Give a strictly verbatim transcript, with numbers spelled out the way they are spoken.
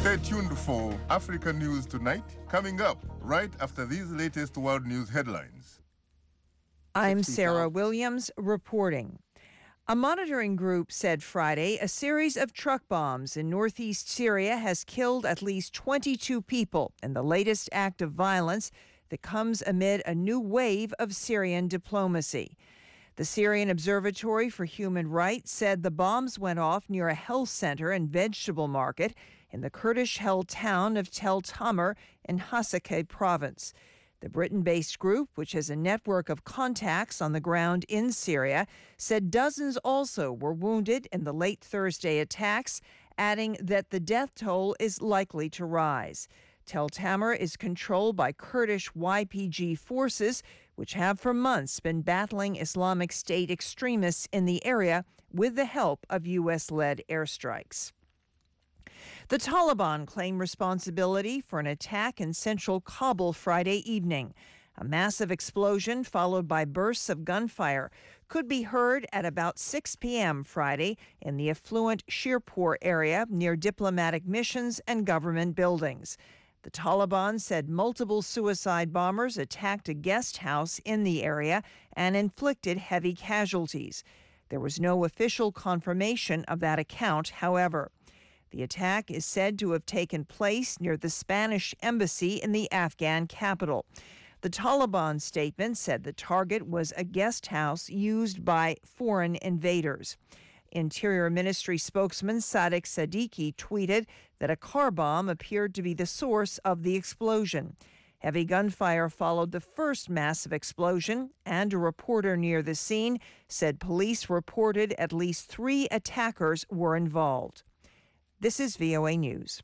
Stay tuned for Africa News Tonight, coming up right after these latest world news headlines. I'm Sarah Williams reporting. A monitoring group said Friday a series of truck bombs in northeast Syria has killed at least twenty-two people in the latest act of violence that comes amid a new wave of Syrian diplomacy. The Syrian Observatory for Human Rights said the bombs went off near a health center and vegetable market in the Kurdish-held town of Tel Tamer in Hasakeh province. The Britain-based group, which has a network of contacts on the ground in Syria, said dozens also were wounded in the late Thursday attacks, adding that the death toll is likely to rise. Tel Tamer is controlled by Kurdish Y P G forces, which have for months been battling Islamic State extremists in the area with the help of U S-led airstrikes. The Taliban claim responsibility for an attack in central Kabul Friday evening. A massive explosion followed by bursts of gunfire could be heard at about six p.m. Friday in the affluent Shirpur area near diplomatic missions and government buildings. The Taliban said multiple suicide bombers attacked a guest house in the area and inflicted heavy casualties. There was no official confirmation of that account, however. The attack is said to have taken place near the Spanish embassy in the Afghan capital. The Taliban statement said the target was a guest house used by foreign invaders. Interior Ministry spokesman Sadiq Siddiqui tweeted that a car bomb appeared to be the source of the explosion. Heavy gunfire followed the first massive explosion, and a reporter near the scene said police reported at least three attackers were involved. This is V O A News.